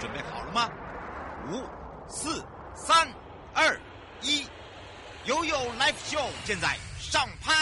准备好了吗？5、4、3、2、1，悠悠 Live Show 现在上拍。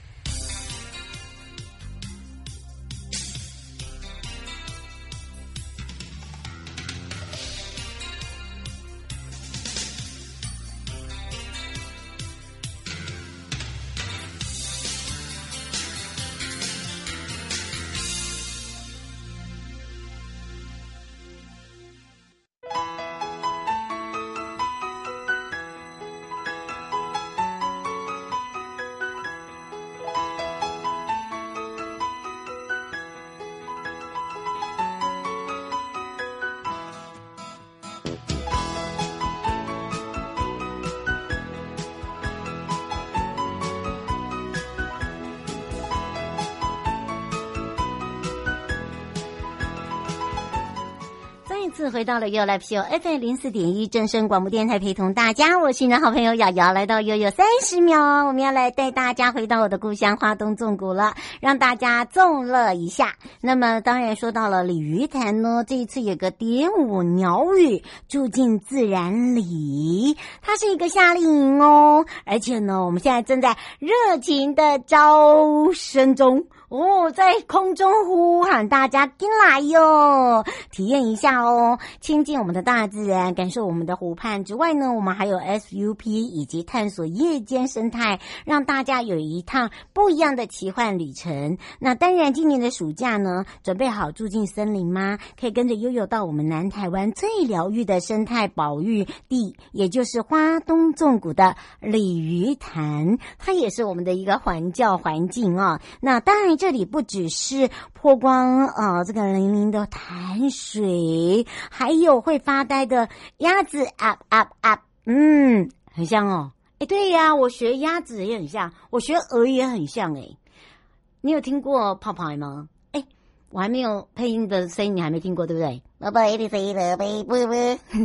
次回到了悠悠 Live Show FM 04.1正声广播电台，陪同大家，我是你的好朋友瑶瑶，来到悠悠30秒，我们要来带大家回到我的故乡花东纵谷了，让大家纵乐一下。那么当然说到了鲤鱼潭呢，这一次有个蝶舞鸟语住进自然里，它是一个夏令营哦，而且呢我们现在正在热情的招生中哦，在空中呼喊大家进来哟，体验一下哦，亲近我们的大自然，感受我们的湖畔之外呢，我们还有 SUP 以及探索夜间生态，让大家有一趟不一样的奇幻旅程。那当然今年的暑假呢，准备好住进森林吗？可以跟着悠悠到我们南台湾最疗愈的生态保育地，也就是花东纵谷的鲤鱼潭，它也是我们的一个环教环境啊。那当然这里不只是波光这个粼粼的潭水，还有会发呆的鸭子 up up up， 很像哦。对呀，我学鸭子也很像，我学鹅也很像你有听过泡泡吗？我还没有配音的声音，你还没听过对不对？宝贝的飞了飞不不。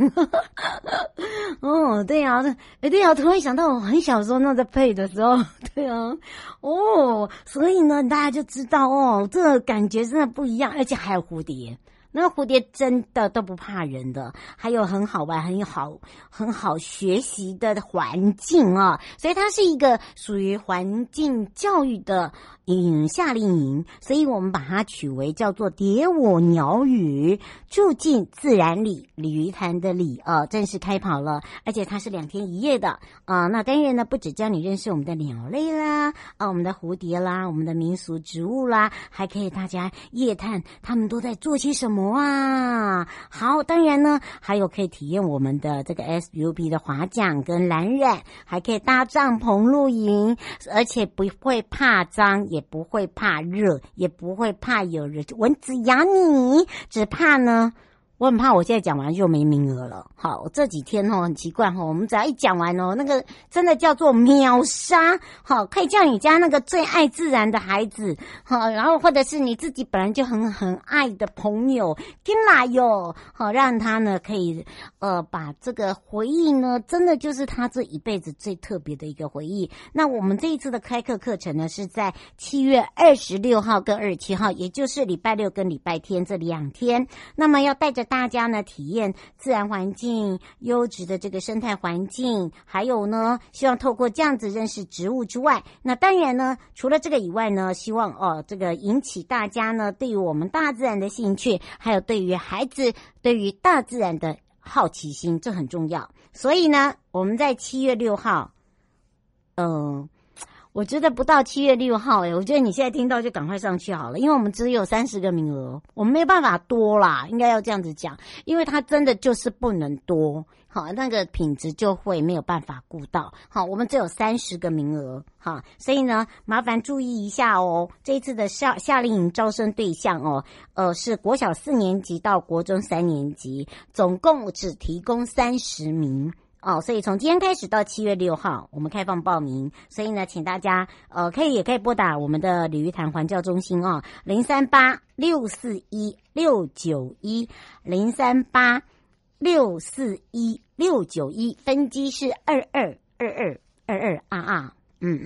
哦，对啊，对啊，突然想到我很小时候那在配的时候，对啊，所以呢，大家就知道这个感觉真的不一样，而且还有蝴蝶。那个蝴蝶真的都不怕人的，还有很好玩、很好学习的环境啊，所以它是一个属于环境教育的夏令营，所以我们把它取为叫做蝶舞鸟语住进自然里，鲤鱼潭的里正式开跑了，而且它是2天1夜的那当然呢，不只教你认识我们的鸟类啦我们的蝴蝶啦，我们的民俗植物啦，还可以大家夜探他们都在做些什么好，当然呢还有可以体验我们的这个 SUP 的划桨跟蓝染，还可以搭帐篷露营，而且不会怕脏，也不会怕热，也不会怕有人蚊子咬你，只怕呢我很怕我现在讲完就没名额了。好，我这几天很奇怪我们只要一讲完那个真的叫做秒杀。好，可以叫你家那个最爱自然的孩子好，然后或者是你自己本来就很爱的朋友进来哟，好，让他呢可以把这个回忆呢真的就是他这一辈子最特别的一个回忆。那我们这一次的开课课程呢是在7月26号跟27号，也就是礼拜六跟礼拜天这2天，那么要带着大家呢体验自然环境优质的这个生态环境，还有呢希望透过这样子认识植物之外，那当然呢除了这个以外呢，希望这个引起大家呢对于我们大自然的兴趣，还有对于孩子对于大自然的好奇心，这很重要。所以呢我们在7月6号我觉得不到7月6号我觉得你现在听到就赶快上去好了，因为我们只有30个名额，我们没有办法多啦，应该要这样子讲，因为它真的就是不能多，好，那个品质就会没有办法顾到。好，我们只有30个名额，好，所以呢麻烦注意一下这一次的夏令营招生对象是国小4年级到国中3年级，总共只提供30名。所以从今天开始到7月6号我们开放报名，所以呢请大家也可以拨打我们的鲤鱼潭环教中心038-641-691 038-641-691，分机是222222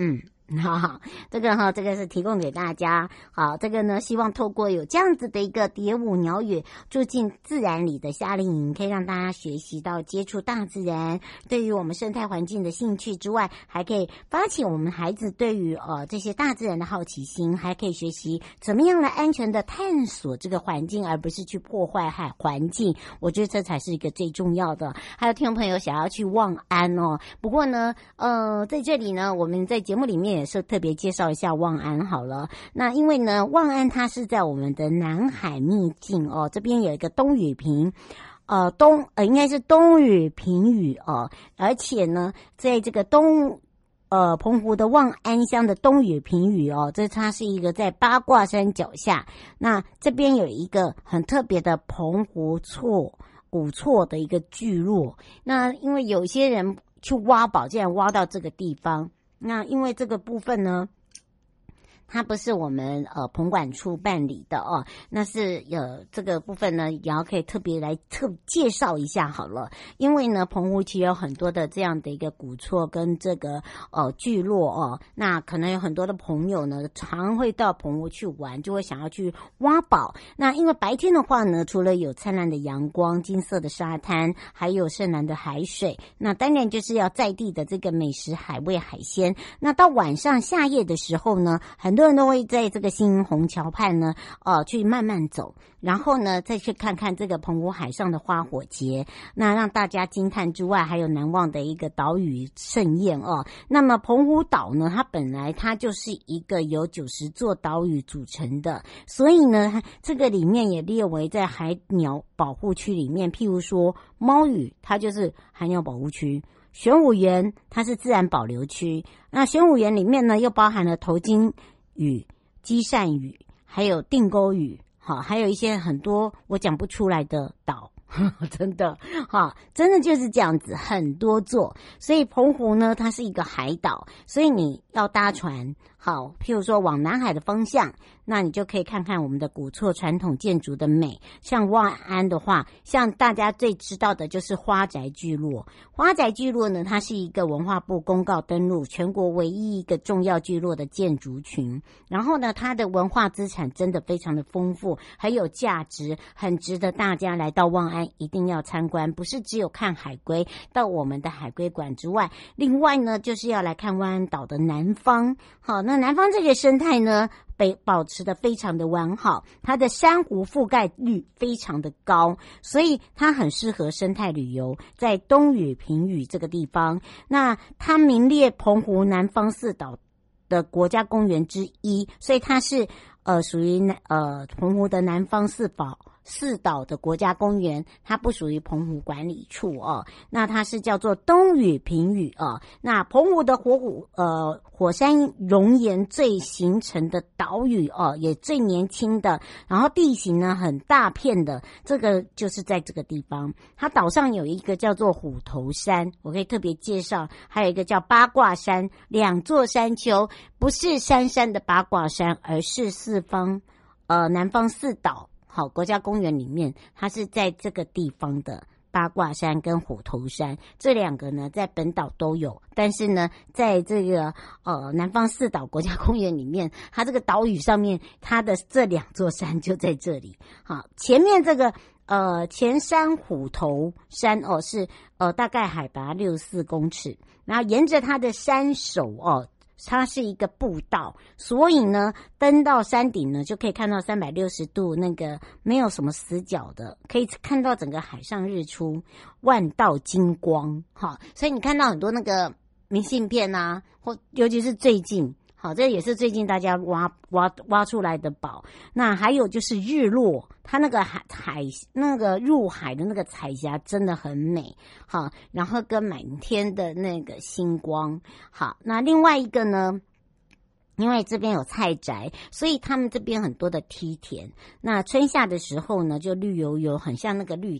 好，这个是提供给大家。好，这个呢，希望透过有这样子的一个蝶舞鸟语住进自然里的夏令营，可以让大家学习到接触大自然，对于我们生态环境的兴趣之外，还可以发起我们孩子对于这些大自然的好奇心，还可以学习怎么样来安全的探索这个环境，而不是去破坏环境。我觉得这才是一个最重要的。还有听众朋友想要去望安哦，不过呢，在这里呢，我们在节目里面也是特别介绍一下望安好了。那因为呢，望安它是在我们的南海秘境哦，这边有一个东屿坪，应该是东屿平屿哦，而且呢，在这个澎湖的望安乡的东屿平屿哦，它是一个在八卦山脚下。那这边有一个很特别的澎湖古厝的一个聚落。那因为有些人去挖宝，竟然挖到这个地方。那因为这个部分呢，它不是我们澎管处办理的哦，那是这个部分呢，也要可以特别来介绍一下好了。因为呢，澎湖其实有很多的这样的一个古厝跟这个聚落哦，那可能有很多的朋友呢，常会到澎湖去玩，就会想要去挖宝。那因为白天的话呢，除了有灿烂的阳光、金色的沙滩，还有深蓝的海水，那当然就是要在地的这个美食海味海鲜。那到晚上夏夜的时候呢，很多人都会在这个新营虹桥畔呢，去慢慢走，然后呢，再去看看这个澎湖海上的花火节，那让大家惊叹之外，还有难忘的一个岛屿盛宴哦。那么澎湖岛呢，它本来它就是一个由90座岛屿组成的，所以呢，这个里面也列为在海鸟保护区里面，譬如说猫屿，它就是海鸟保护区。玄武园它是自然保留区，那玄武园里面呢又包含了头巾屿、基善屿，还有定沟屿，好，还有一些很多我讲不出来的岛，真的，好，真的就是这样子，很多座。所以澎湖呢，它是一个海岛，所以你要搭船，好，譬如说往南海的方向，那你就可以看看我们的古厝传统建筑的美。像望安的话，像大家最知道的就是花宅聚落。花宅聚落呢，它是一个文化部公告登录全国唯一一个重要聚落的建筑群。然后呢，它的文化资产真的非常的丰富，很有价值，很值得大家来到望安一定要参观。不是只有看海龟，到我们的海龟馆之外，另外呢，就是要来看望安岛的南方。好，那南方这个生态呢，保持得非常的完好，它的珊瑚覆盖率非常的高，所以它很适合生态旅游。在东屿平屿这个地方，那它名列澎湖南方4岛的国家公园之一，所以它是属于澎湖的南方4岛的国家公园，它不属于澎湖管理处哦。那它是叫做东屿平屿哦。那澎湖的火山熔岩最形成的岛屿哦，也最年轻的，然后地形呢很大片的，这个就是在这个地方。它岛上有一个叫做虎头山，我可以特别介绍，还有一个叫八卦山，2座山丘，不是山的八卦山，而是南方4岛。好，国家公园里面，它是在这个地方的八卦山跟虎头山，这2个呢在本岛都有，但是呢，在这个南方4岛国家公园里面，它这个岛屿上面，它的这2座山就在这里。好，前面这个前山虎头山哦，是大概海拔64公尺，然后沿着它的山首哦。它是一个步道，所以呢，登到山顶呢，就可以看到360度那个没有什么死角的，可以看到整个海上日出，万道金光。好，所以你看到很多那个明信片啊，或尤其是最近，好，这也是最近大家挖出来的宝。那还有就是日落，它那个那个入海的那个彩霞真的很美，好，然后跟满天的那个星光。好，那另外一个呢，因为这边有菜宅，所以他们这边很多的梯田。那春夏的时候呢，就绿油油，很像那个绿毯。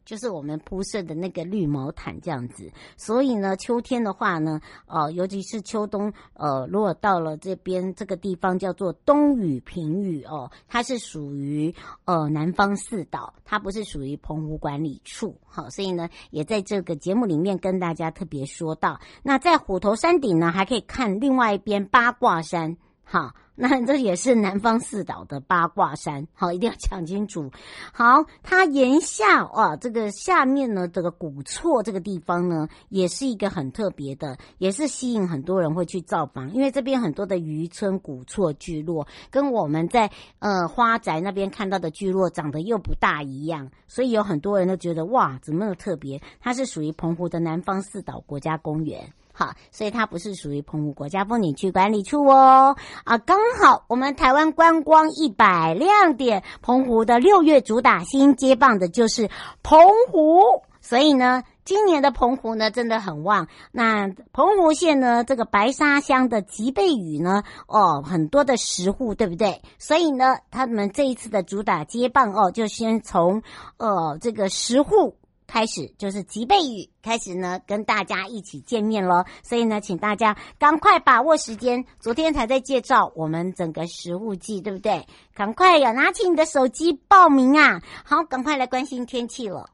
就是我们铺设的那个绿毛毯这样子。所以呢，秋天的话呢，尤其是秋冬，如果到了这边这个地方叫做东屿平屿哦，它是属于南方四岛，它不是属于澎湖管理处。好，所以呢，也在这个节目里面跟大家特别说到。那在虎头山顶呢，还可以看另外一边八卦山。好，那这也是南方四岛的八卦山，好，一定要讲清楚。好，它沿下这个下面呢，这个古厝这个地方呢，也是一个很特别的，也是吸引很多人会去造访，因为这边很多的渔村古厝聚落，跟我们在花宅那边看到的聚落长得又不大一样，所以有很多人都觉得哇，怎么那么特别？它是属于澎湖的南方四岛国家公园。好，所以它不是属于澎湖国家风景区管理处哦。刚好我们台湾观光100亮点，澎湖的6月主打新接棒的就是澎湖，所以呢，今年的澎湖呢真的很旺。那澎湖县呢，这个白沙乡的吉贝屿呢，很多的食户，对不对？所以呢，他们这一次的主打接棒就先从这个食户开始，就是吉贝屿开始呢，跟大家一起见面咯。所以呢，请大家赶快把握时间。昨天才在介绍我们整个食物季，对不对？赶快拿起你的手机报名啊！好，赶快来关心天气了。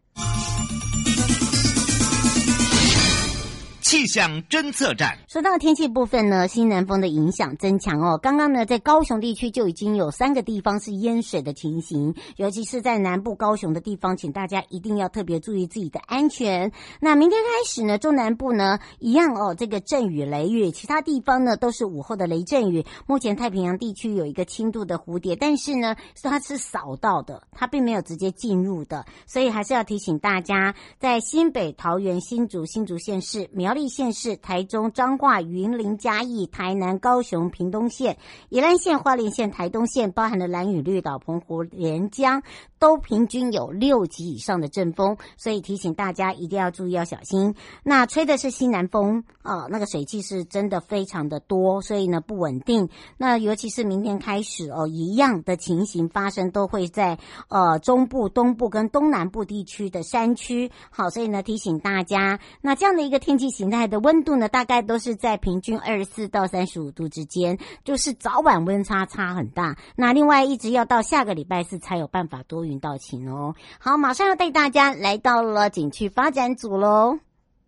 气象侦测站。 说到天气部分呢，西南风的影响增强哦。刚刚呢，在高雄地区就已经有3个地方是淹水的情形，尤其是在南部高雄的地方，请大家一定要特别注意自己的安全。那明天开始呢，中南部呢一样这个阵雨雷雨，其他地方呢都是午后的雷阵雨。目前太平洋地区有一个轻度的蝴蝶，但是呢，它是扫到的，它并没有直接进入的，所以还是要提醒大家，在新北、桃园、新竹县市、苗栗县市、台中、彰化、云林、嘉义、台南、高雄、屏东县、宜兰县、花莲县、台东县，包含了兰屿、绿岛、澎湖、连江，都平均有6级以上的阵风，所以提醒大家一定要注意，要小心。那吹的是西南风那个水汽是真的非常的多，所以呢不稳定。那尤其是明天开始一样的情形发生，都会在中部、东部跟东南部地区的山区。好，所以呢提醒大家，那这样的一个天气形态的温度呢，大概都是在平均24到35度之间，就是早晚温差很大。那另外一直要到下个礼拜4才有办法多云到晴哦。好，马上要带大家来到了景区发展组咯。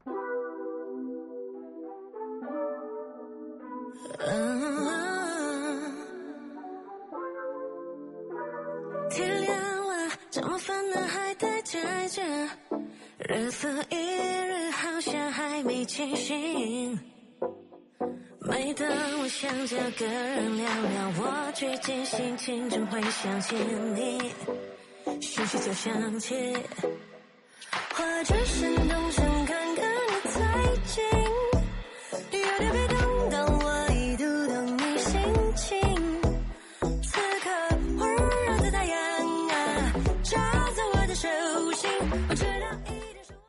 天亮了，这么烦恼还待在这，日复一日好像还没清醒。每当我想找个人聊聊我最近心情，总会想起你，讯息就响起，或者是动身看看你最近，有点被动到我一度懂你心情。此刻温柔的太阳照在我的手心，我知道一定是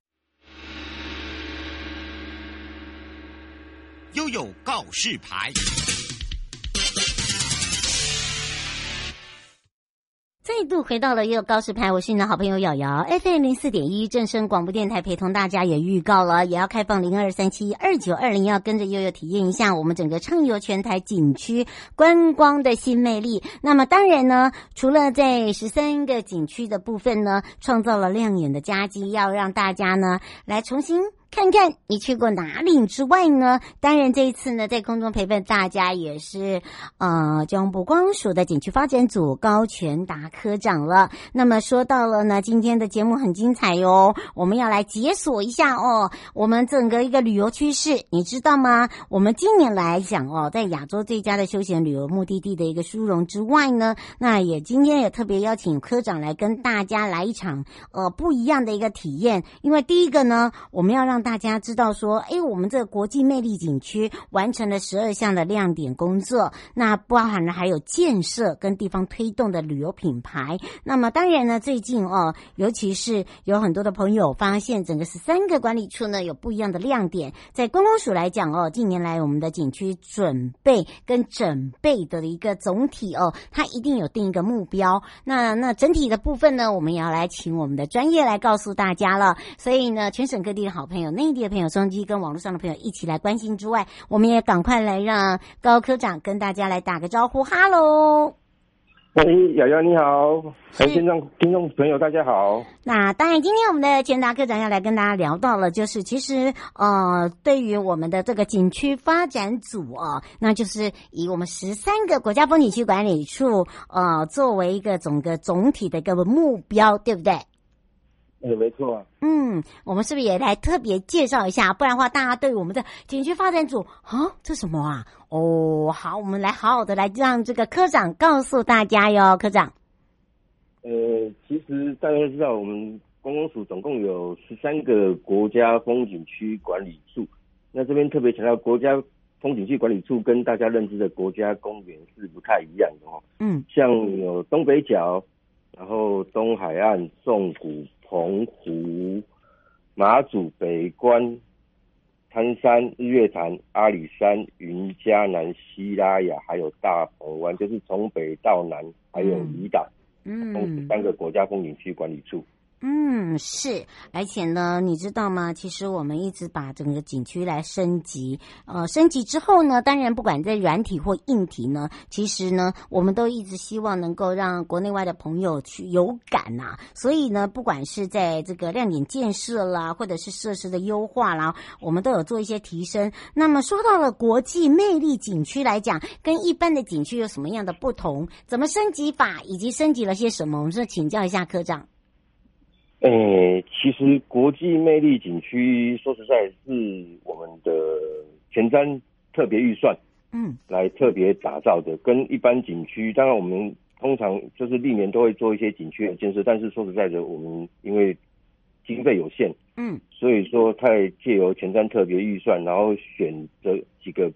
悠悠告示牌。 再度回到了悠悠告示牌，我是你的好朋友瑶瑶 FM 04.1正声广播电台，陪同大家也预告了，也要开放02372920，要跟着悠悠体验一下我们整个畅游全台景区观光的新魅力。那么当然呢，除了在13个景区的部分呢，创造了亮眼的佳绩，要让大家呢来重新看看你去过哪里之外呢，当然这一次呢，在空中陪伴大家也是交通部观光署的景区发展组高全达科长了。那么说到了呢，今天的节目很精彩哟，我们要来解锁一下我们整个一个旅游趋势，你知道吗？我们今年来讲在亚洲最佳的休闲旅游目的地的一个殊荣之外呢，那也今天也特别邀请科长来跟大家来一场不一样的一个体验。因为第一个呢，我们要让让大家知道说，我们这个国际魅力景区完成了12项的亮点工作，那包含了还有建设跟地方推动的旅游品牌。那么当然呢，最近尤其是有很多的朋友发现整个13个管理处呢有不一样的亮点。在观光署来讲近年来我们的景区准备跟整备的一个总体它一定有定一个目标。那整体的部分呢，我们也要来请我们的专业来告诉大家了。所以呢，全省各地的好朋友、内地的朋友、收音机跟网络上的朋友一起来关心之外，我们也赶快来让高科长跟大家来打个招呼。哈喽， 瑶瑶你好，线上听众朋友大家好。 那当然，今天我们的钱达科长要来跟大家聊到了，就是其实对于我们的这个景区发展组那就是以我们13个国家风景区管理处作为一个总体的一个目标，对不对？ 没错啊。 我们是不是也来特别介绍一下？不然的话，大家对我们的景区发展组这什么啊？好，我们来好好的来让这个科长告诉大家哟。科长， 其实大家都知道，我们观光署总共有13个国家风景区管理处。那这边特别强调，国家风景区管理处跟大家认知的国家公园是不太一样的像有东北角，然后东海岸、纵谷、澎湖、马祖、北关、滩山、日月潭、阿里山、云嘉南、西拉雅，还有大鹏湾，就是从北到南，还有离岛，共13个国家风景区管理处。 是，而且呢，你知道吗？其实我们一直把整个景区来升级，升级之后呢，当然不管在软体或硬体呢，其实呢，我们都一直希望能够让国内外的朋友去有感所以呢，不管是在这个亮点建设啦，或者是设施的优化啦，我们都有做一些提升。那么说到了国际魅力景区来讲，跟一般的景区有什么样的不同？怎么升级法，以及升级了些什么？我们说请教一下科长。 其实国际魅力景区说实在是我们的前瞻特别预算来特别打造的，跟一般景区，当然我们通常就是历年都会做一些景区的建设，但是说实在的，我们因为经费有限所以说在借由前瞻特别预算，然后选择几个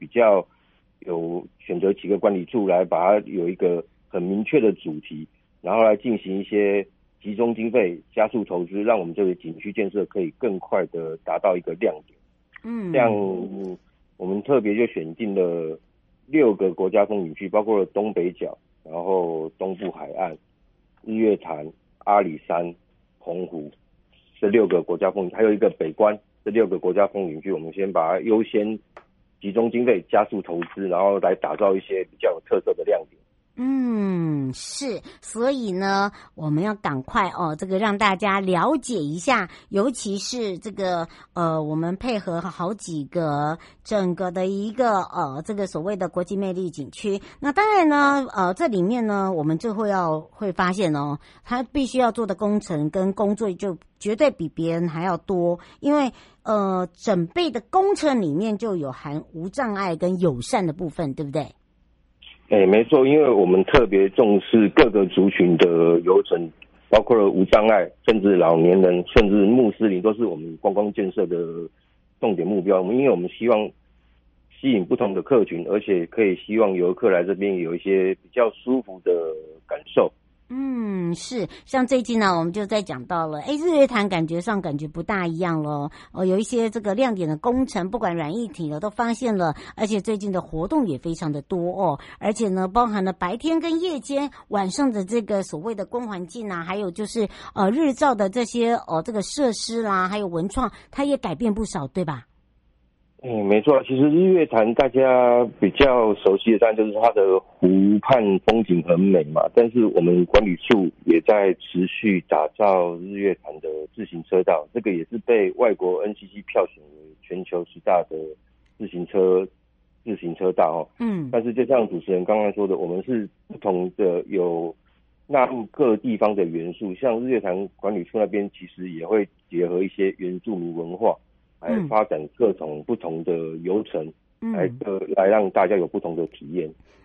管理处来把它有一个很明确的主题，然后来进行一些集中经费加速投资，让我们这个景区建设可以更快的达到一个亮点。像我们特别就选定了6个国家风景区，包括了东北角，然后东部海岸、日月潭、阿里山、澎湖这6个国家风景，还有一个北关，这6个国家风景区，我们先把它优先集中经费加速投资，然后来打造一些比较有特色的亮点。 是，所以呢，我们要赶快这个让大家了解一下，尤其是这个我们配合好几个整个的一个这个所谓的国际魅力景区。那当然呢，这里面呢，我们就会发现它必须要做的工程跟工作就绝对比别人还要多，因为整备的工程里面就有含无障碍跟友善的部分，对不对？ 没错，因为我们特别重视各个族群的游程，包括了无障碍，甚至老年人，甚至穆斯林，都是我们观光建设的重点目标。因为我们希望吸引不同的客群，而且可以希望游客来这边有一些比较舒服的感受。 是，像最近呢，我们就在讲到了，日月潭感觉不大一样了，有一些这个亮点的工程，不管软硬体都发现了，而且最近的活动也非常的多而且呢，包含了白天跟夜间、晚上的这个所谓的光环境还有就是日照的这些这个设施啦，还有文创，它也改变不少，对吧？ 没错，其实日月潭大家比较熟悉的当然就是它的湖畔风景很美嘛，但是我们管理处也在持续打造日月潭的自行车道，这个也是被外国 NCC 票选为全球10大的自行车道但是就像主持人刚刚说的，我们是不同的有纳入各地方的元素，像日月潭管理处那边其实也会结合一些原住民文化来发展各种不同的游程，来让大家有不同的体验。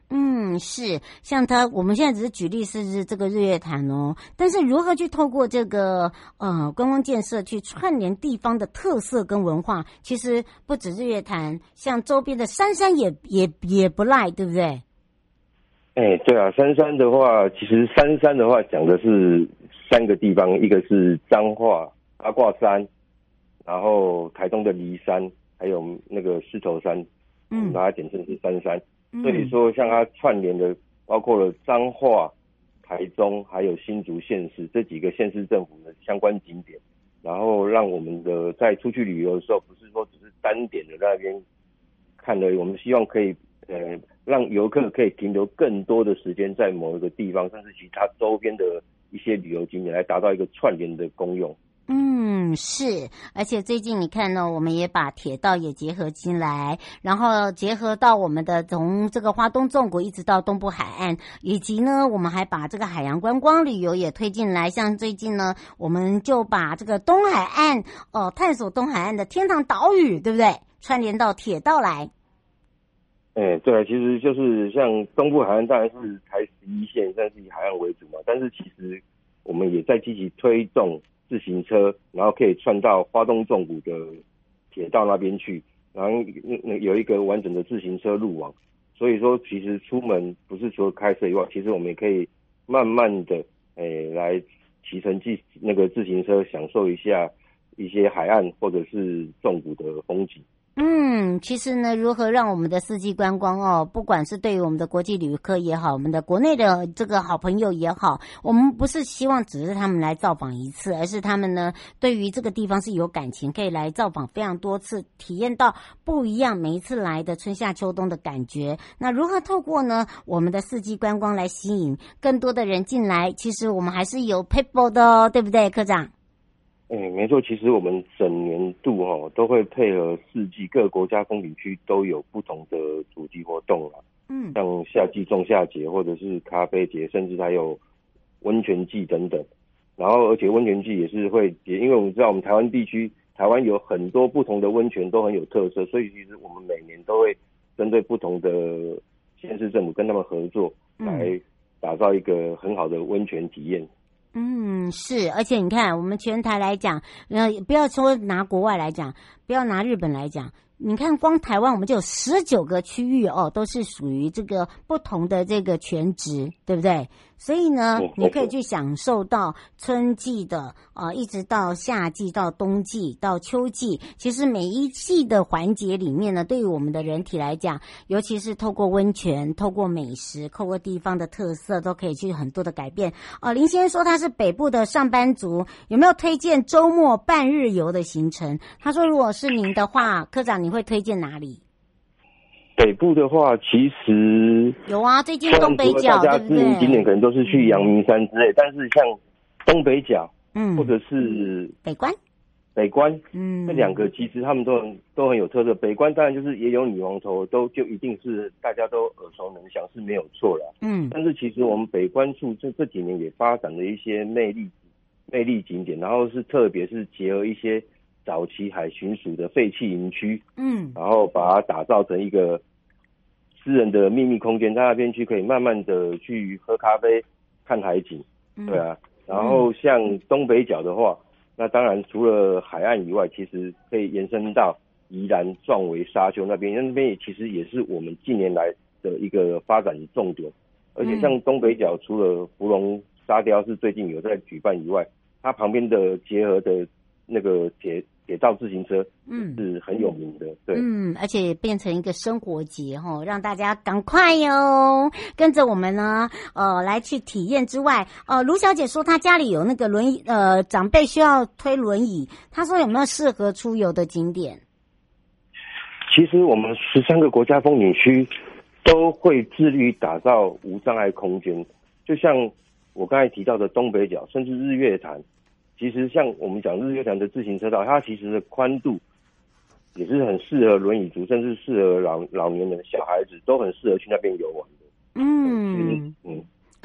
是，像我们现在只是举例是这个日月潭哦，但是如何去透过这个观光建设去串联地方的特色跟文化，其实不止日月潭，像周边的山也不赖，对不对？ 对啊，三山的话，其实三山的话讲的是3个地方，一个是彰化八卦山，然后台东的梨山，还有那个狮头山，把它简称是三山。所以说，像它串联的，包括了彰化、台中，还有新竹县市这几个县市政府的相关景点，然后让我们的在出去旅游的时候，不是说只是单点的在那边看了，我们希望可以让游客可以停留更多的时间在某一个地方，甚至其他周边的一些旅游景点，来达到一个串联的功用。 是，而且最近你看呢，我们也把铁道也结合进来，然后结合到我们的从这个花东纵谷一直到东部海岸，以及呢，我们还把这个海洋观光旅游也推进来。像最近呢，我们就把这个东海岸探索东海岸的天堂岛屿，对不对？串联到铁道来。 对，其实就是像东部海岸当然是台11线，但是以海岸为主嘛，但是其实我们也在积极推动自行车，然后可以串到花东纵谷的铁道那边去，然后有一个完整的自行车路网。所以说，其实出门不是除了开车以外，其实我们也可以慢慢的来骑乘那个自行车，享受一下一些海岸或者是纵谷的风景。 其实呢，如何让我们的四季观光不管是对于我们的国际旅客也好，我们的国内的这个好朋友也好，我们不是希望只是他们来造访一次，而是他们呢对于这个地方是有感情，可以来造访非常多次，体验到不一样每一次来的春夏秋冬的感觉。那如何透过呢我们的四季观光来吸引更多的人进来？其实我们还是有 people 的哦，对不对，科长？ 没错，其实我们整年度都会配合四季，各个国家风景区都有不同的主题活动啦。像夏季仲夏节，或者是咖啡节，甚至还有温泉季等等。然后，而且温泉季也是会因为我们知道我们台湾地区，台湾有很多不同的温泉都很有特色，所以其实我们每年都会针对不同的县市政府跟他们合作，来打造一个很好的温泉体验。 是，而且你看，我们全台来讲，不要说拿国外来讲，不要拿日本来讲，你看光台湾我们就有19个区域都是属于这个不同的这个全职，对不对？所以呢，你可以去享受到春季的一直到夏季到冬季到秋季，其实每一季的环节里面呢，对于我们的人体来讲，尤其是透过温泉、透过美食、透过地方的特色，都可以去很多的改变。林先生说他是北部的上班族，有没有推荐周末半日游的行程？他说如果是您的话，科长你会推荐哪里？ 北部的话，其实有啊，最近东北角大家知名景点可能都是去阳明山之类，但是像东北角，或者是北关，这2个其实他们都很有特色。北关当然就是也有女王头，就一定是大家都耳熟能详，是没有错啦。但是其实我们北关处这几年也发展了一些魅力景点，然后是特别是结合一些早期海巡署的废弃营区，然后把它打造成一个私人的秘密空间，在那边去可以慢慢的去喝咖啡、看海景，对啊。然后像东北角的话，那当然除了海岸以外，其实可以延伸到宜兰壮围沙丘那边，那边其实也是我们近年来的一个发展重点。而且像东北角，除了芙蓉沙雕是最近有在举办以外，它旁边的结合的那个铁道自行车是很有名的，对， 而且变成一个生活节让大家赶快哟跟着我们呢来去体验之外，卢小姐说她家里有那个轮椅，长辈需要推轮椅，她说有没有适合出游的景点？ 其实我们13个国家风景区都会致力于打造无障碍空间，就像我刚才提到的东北角，甚至日月潭。其实像我们讲日月潭的自行车道，它其实的宽度也是很适合轮椅族，甚至适合老年人、小孩子都很适合去那边游玩的。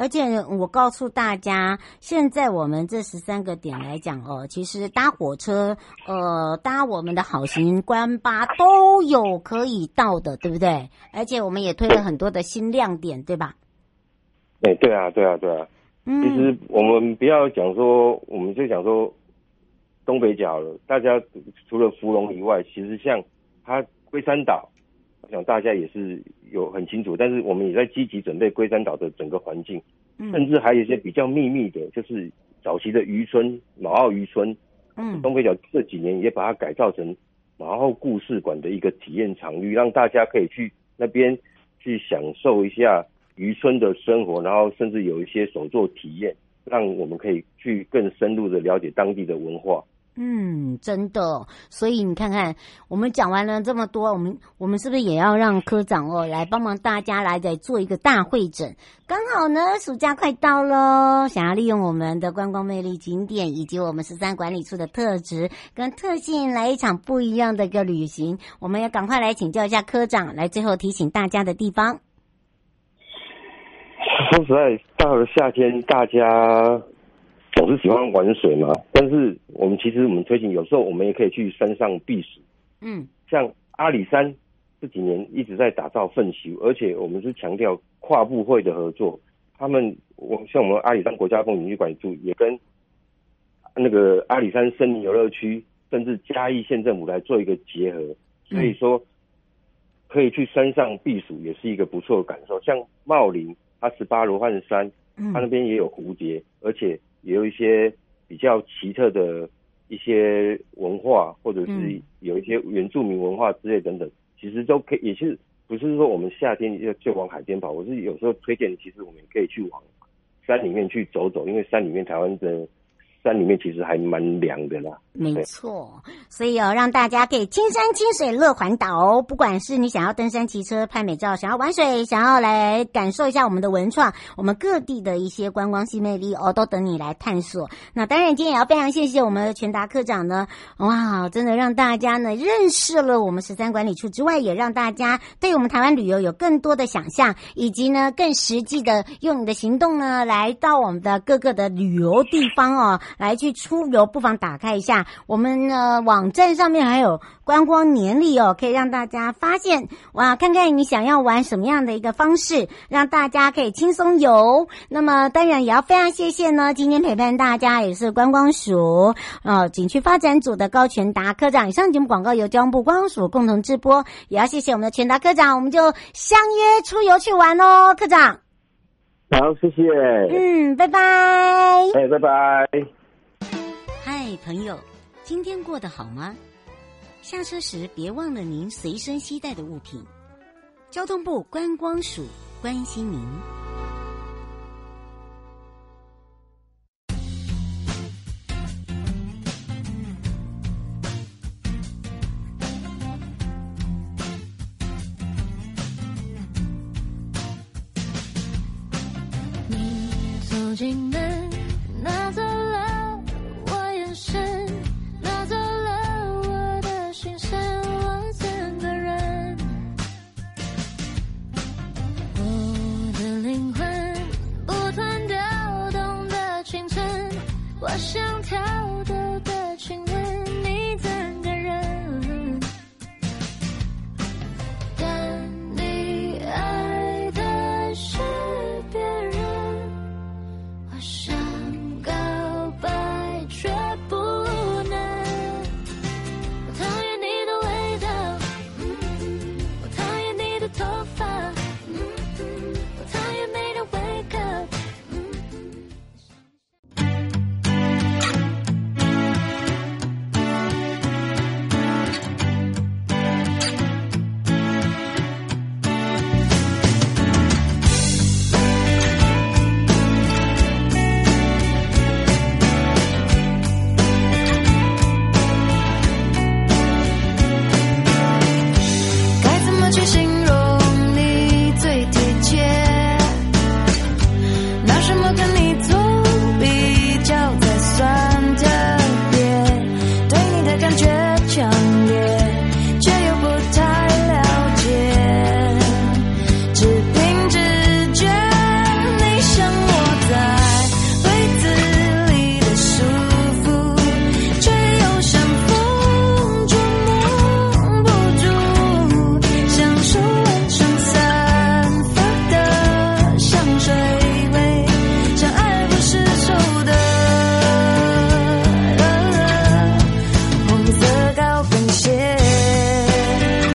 而且我告诉大家，现在我们这13个点来讲哦，其实搭火车，搭我们的好行观巴都有可以到的，对不对？而且我们也推了很多的新亮点，对吧？ 对啊。其实我们不要讲说，我们就讲说东北角了。大家除了福隆以外，其实像它龟山岛，我想大家也是有很清楚。但是我们也在积极准备龟山岛的整个环境，甚至还有一些比较秘密的，就是早期的渔村，马澳渔村。东北角这几年也把它改造成马澳故事馆的一个体验场域，让大家可以去那边去享受一下渔村的生活，然后甚至有一些手作体验，让我们可以去更深入的了解当地的文化。 真的，所以你看看，我们讲完了这么多，我们是不是也要让科长来帮忙大家来做一个大会诊？刚好呢，暑假快到了，想要利用我们的观光魅力景点以及我们13管理处的特质跟特性，来一场不一样的一个旅行。我们要赶快来请教一下科长，来最后提醒大家的地方。 说实在，到了夏天，大家总是喜欢玩水嘛，但是我们推行，有时候我们也可以去山上避暑。像阿里山这几年一直在打造奋修，而且我们是强调跨部会的合作。像我们阿里山国家风景区管理处也跟那个阿里山森林游乐区，甚至嘉义县政府来做一个结合，所以说可以去山上避暑，也是一个不错的感受。像茂林，它18罗汉山，它那边也有蝴蝶，而且也有一些比较奇特的一些文化，或者是有一些原住民文化之类等等，其实都可以，也是不是说我们夏天就往海边跑，我是有时候推荐，其实我们也可以去往山里面去走走，因为山里面台湾的山里面其实还蛮凉的啦。 没错，所以让大家可以青山清水乐环岛，不管是你想要登山骑车拍美照，想要玩水，想要来感受一下我们的文创，我们各地的一些观光新魅力都等你来探索。那当然今天也要非常谢谢我们的全达科长呢，哇，真的让大家呢认识了我们13管理处之外，也让大家对我们台湾旅游有更多的想象，以及呢更实际的用你的行动呢来到我们的各个的旅游地方来去出游，不妨打开一下我们网站上面还有观光年历可以让大家发现，哇，看看你想要玩什么样的一个方式，让大家可以轻松游。那么当然也要非常谢谢呢今天陪伴大家也是观光署景区发展组的高全达科长。以上节目广告由交通部观光署共同制播，也要谢谢我们的全达科长，我们就相约出游去玩哦，科长。 好，谢谢。 拜拜。 拜拜。 嗨，朋友，今天过得好吗？下车时别忘了您随身携带的物品。交通部观光署关心您。 你走进门，拿走了我眼神，拿走了我的心声，我整个人，我的灵魂不断跳动的青春，我想跳的